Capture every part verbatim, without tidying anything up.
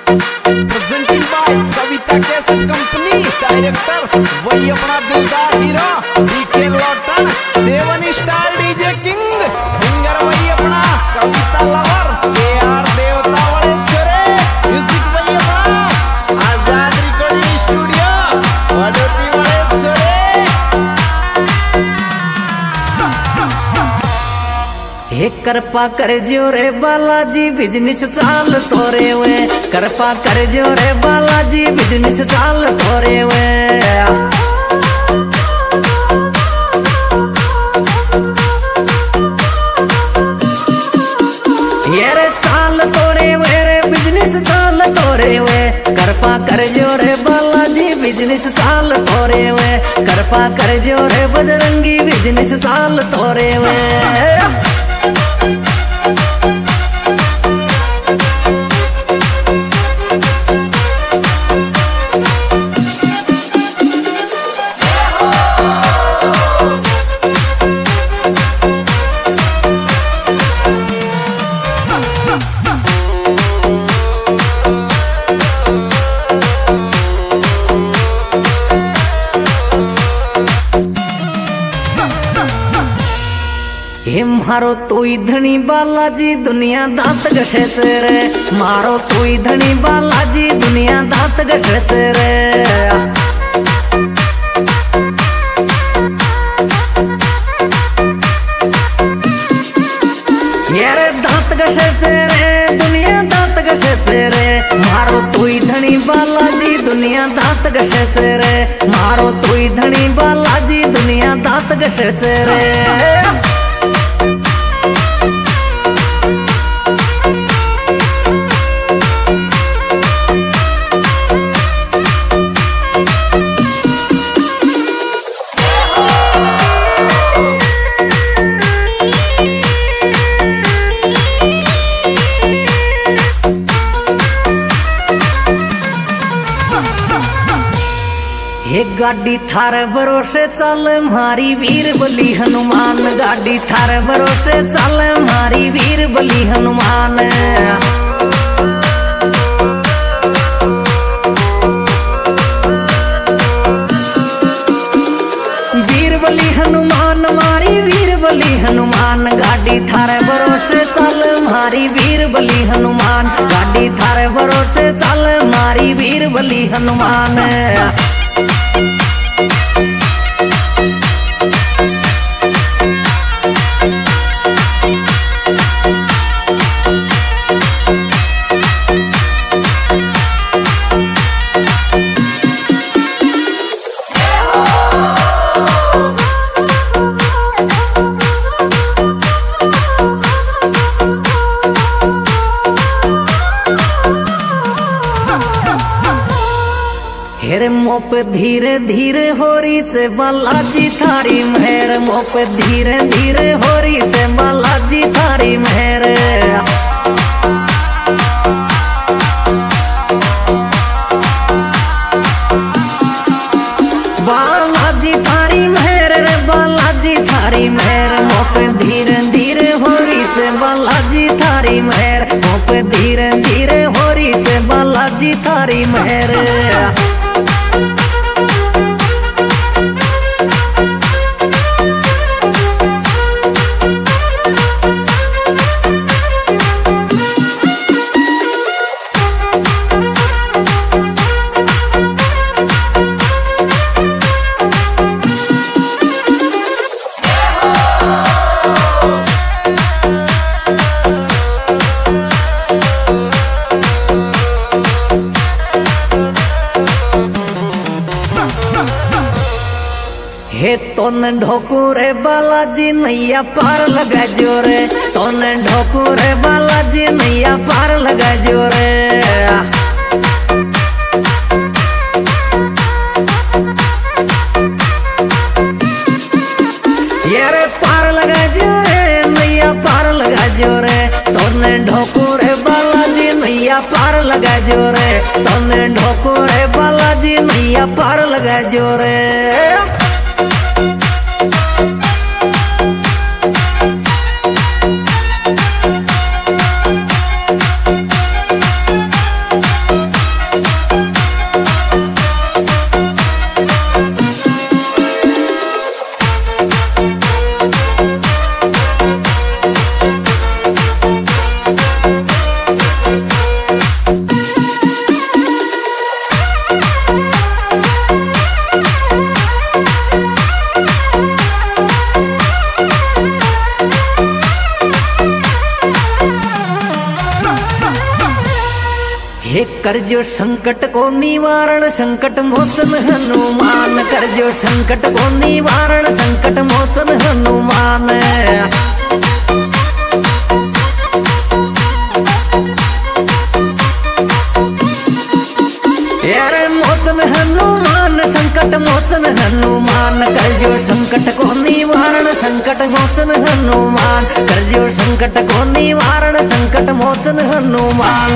Presenting by Kavita cassette company, director वही अपना दिलदार hero DK Lotan, seven star DJ king, singer वही अपना कविता लवर के आर देवता वाले छोरे, म्यूजिक वही अपना आजाद रिकॉर्डिंग स्टूडियो वडोती वाले छोरे। हे कृपा कर जो रे बालाजी बिजनेस चाल तोरे वे, कृपा कर जो रे बालाजी बिजनेस चाल तोरे वे। ये रे चाल तोरे वे रे बिजनेस चाल तोरे वे, कृपा कर जो रे बालाजी बिजनेस चाल तोरे वे, कृपा कर जो रे बजरंगी बिजनेस चाल तोरे वे। हे मारो तू धनी बालाजी दुनिया दांत घसे से रे, मारो तू धनी बालाजी दुनिया दांत घसे से रे। ये रे दांत घसे से रे दुनिया दांत घसे से रे, मारो तू धनी बालाजी दुनिया दांत घसे से रे, मारो तू धनी बालाजी दुनिया दांत घसे से रे। हे गाड़ी थारे भरोसे चल मारी वीर बली हनुमान, गाड़ी थारे भरोसे चल मारी वीर बली हनुमान। वीर बली हनुमान मारी वीर बली हनुमान, गाड़ी थारे भरोसे चल मारी वीर बली हनुमान, गाड़ी थारे भरोसे चल मारी वीर बली हनुमान। हेरे मोप धीरे धीरे होरी से बालाजी थारी मेहर, मोप धीरे धीरे होरी से बालाजी थारी मेहर। बालाजी थारी मेहर रे बालाजी थारी मेहर, मोप धीरे धीरे होरी से बालाजी थारी मेहर, मोप धीरे धीरे होरी से बालाजी थारी मेहर। हे तोन ढोकू रे बालाजी नैया पार लगा जो रे, तोन ढोकू रे बालाजी नैया पार लगा जो रे। ये रे पार लगा जो रे नैया पार लगा जो रे, तोन ढोकू रे बालाजी नैया पार लगा जो रे, तोन ढोकू रे बालाजी नैया पार लगा जो रे। हे करजो संकट को निवारण संकट मोचन हनुमान, करजो संकट को निवारण संकट मोचन हनुमान। यारे मोचन हनुमान संकट मोचन हनुमान, करजो संकट को निवारण संकट मोचन हनुमान, करजो संकट को निवारण संकट मोचन हनुमान।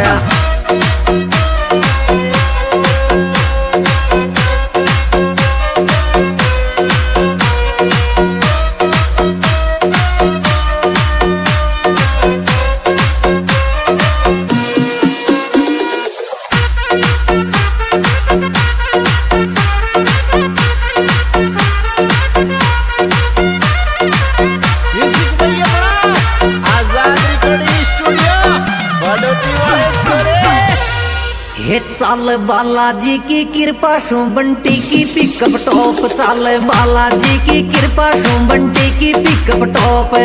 हे चाल बालाजी की कृपा सु बंटी की पिकअप टॉप, चाल बालाजी की कृपा सु बंटी की पिकअप टॉप।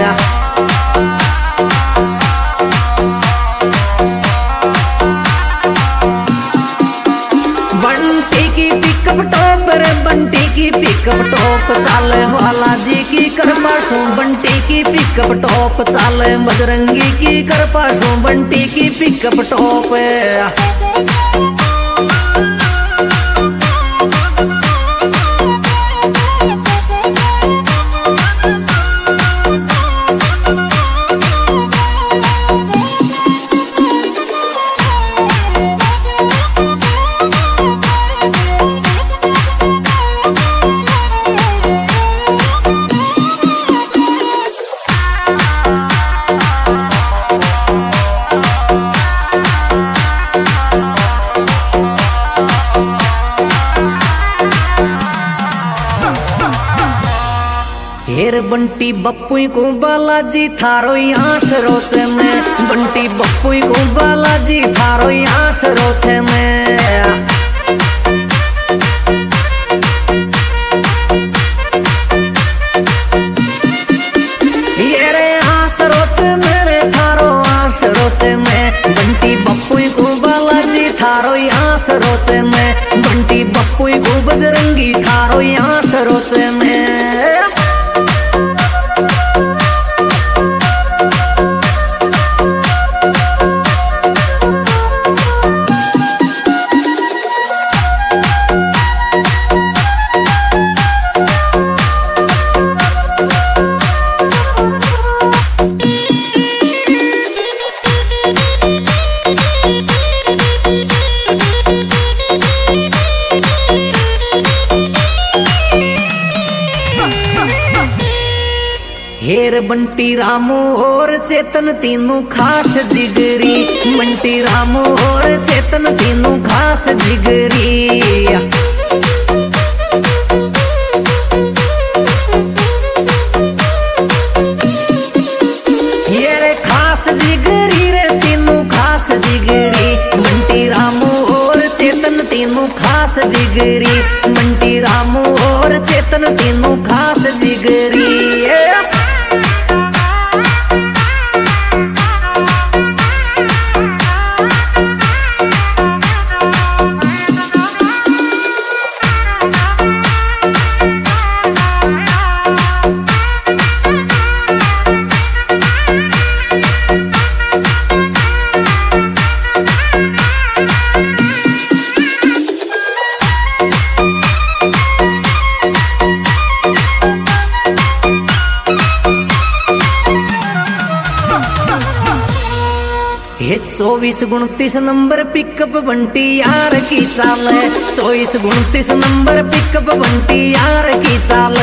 बंटी की पिकअप टॉप रे बंटी की पिकअप टॉप, चाल बालाजी की कृपा सु बंटी की पिकअप टॉप, चाल बजरंगी की कृपा सु बंटी की पिकअप टॉप। हेर बंटी बप्पू को बालाजी थारो यहाँ सरोस में, बंटी बप्पू को बालाजी थारो यहाँ सरोस में। ये रे आसरोस में रे थारो आसरोस में, बंटी बप्पू को बालाजी थारो यहाँ सरोस में, बंटी बप्पू को बजरंगी थारो यहाँ सरोस में। हेर बंटी रामू और चेतन तीनों खास जिगरी, बंटी रामू और चेतन तीनों खास जिगरी। ये रे खास जिगरी रे तीनों खास जिगरी, बंटी रामू और चेतन तीनों खास जिगरी, बंटी रामू और चेतन तीनों खास जिगरी। चौबीस उनतीस नंबर पिकअप बंटी यार की चाल, चौबीस उनतीस नंबर पिकअप बंटी यार की चाल।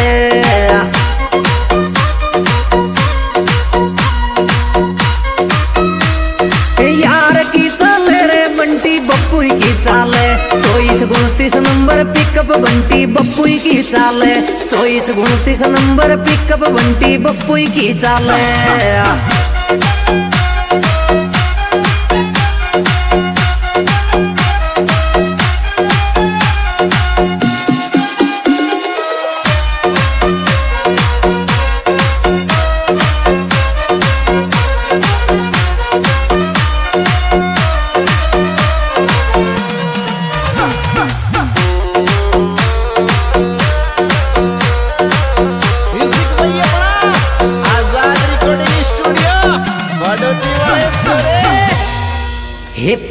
यार की चाल रे बंटी बप्पू की चाल, चौबीस उनतीस नंबर पिकअप बंटी बप्पू की चाल, चौबीस उनतीस नंबर पिकअप बंटी बप्पू की चाल।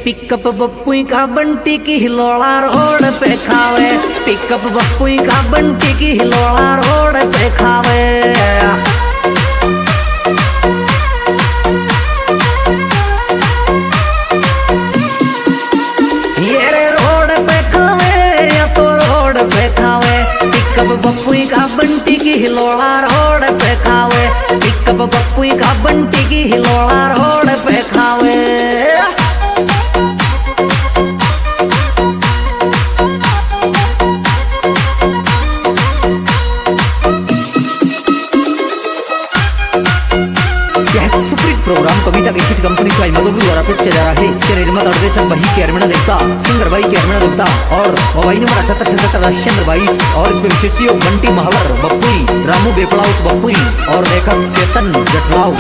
पिकअप बप्पू का बंटी की हिलोड़ा रोड पे खावे, पिकअप बप्पू का बंटी की हिलोड़ा रोड पे खावे। ये रे रोड पे खावे या तो रोड पे खावे, पिकअप बप्पू का बंटी की हिलोड़ा रोड पे खावे, पिकअप बप्पू का बंटी की हिलोड़ा रोड पे खावे। प्रोग्राम कविता गीत कंपनी का मधुबू द्वारा पेश किया जा रहा है। इसके निर्माता निर्देशक भाई कैरमना देवता, सिंगर भाई कैरमना देवता और मोबाइल नंबर अठहत्तर छहत्तर राजेंद्र बाईस और इसमें विशेष सहयोग बंटी महावर बप्पुई, रामू बेपड़ाऊ बप्पुई और लेखक चेतन जटलाऊ।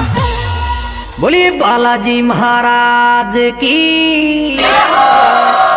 बोलिए बालाजी महाराज की।